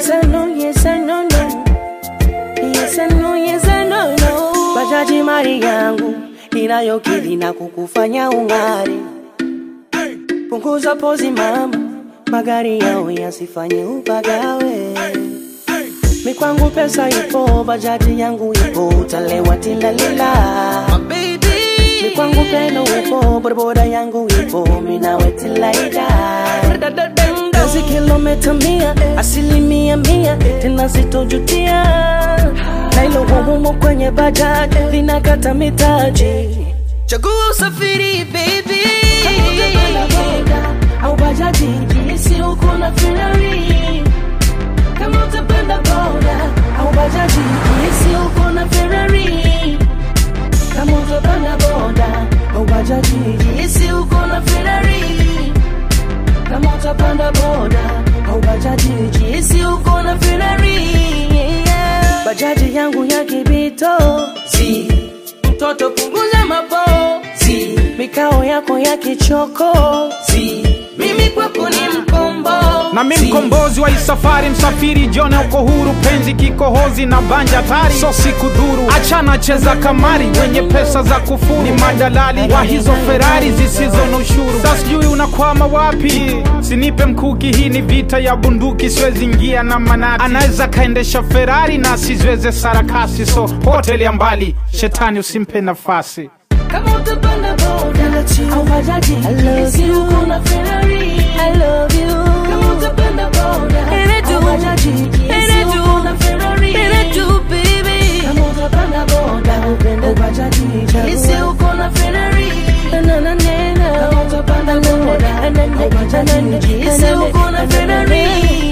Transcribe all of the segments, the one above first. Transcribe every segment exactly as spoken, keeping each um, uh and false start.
Yes I know, yes I know, no. Yes I know, yes I know, no. Bajaji mali yangu inayokidhi na kukufanya ung'are. Punguza pozi mama, magari yao yasifanye upagawe. Mikwangu pesa ipo, bajaji yangu ipo, utalewa tilalila. Mikwangu peno ipo, bodaboda yangu ipo, minawe tilaida. Kazi kilomita mia, asilimia mia, tena sitojutia. Nailo wamumo kwenye bajaji, linakata mitaji. Chagua usafiri baby. Kama utapanda boda au bajaji, jihisi uko na Ferrari. Kama utapanda boda au bajaji, jihisi uko na Ferrari. Kama utapanda boda au bajaji, jihisi uko na Ferrari. Kama utapanda boda au bajaji, jihisi uko na Ferrari. Yeah. Bajaji yangu ya kibito, si mtoto punguza mapo, si mikao yako ya kichoko, si mimi kwako ni mkombo. Na mimi mkombozi wa isafari, msafiri jone uko huru, penzi kikohozi na banja tari, so siku dhuru. Achana cheza kamari, wenye pesa za kufuru ni madalali wa hizo Ferrari zisizo na ushuru. Sasa sijui unakwama wapi, sinipe mkuki, hii ni vita ya bunduki, siwezi ingia na manati. Anaweza kaendesha Ferrari na asiweze sarakasi, so hotel ya mbali, shetani usimpe nafasi. Kama utapanda boda au bajaji, jihisi uko na Ferrari. I love you. Kama utapanda boda au bajaji, jihisi uko na Ferrari. Kama utapanda boda au bajaji, jihisi uko na Ferrari. Kama utapanda boda au bajaji, jihisi uko na Ferrari.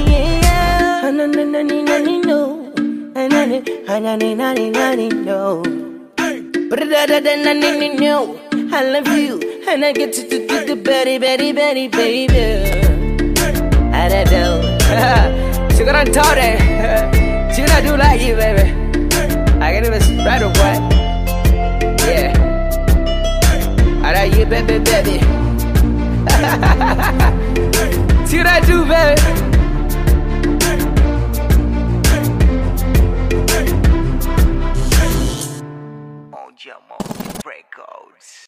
No, I love you, and I get to do the Betty, Betty, Betty, baby. I don't know. She got on Tore. She not do like you, baby. I get it right away. Yeah. I like you, baby, baby. See what I do, baby. Jamo Records.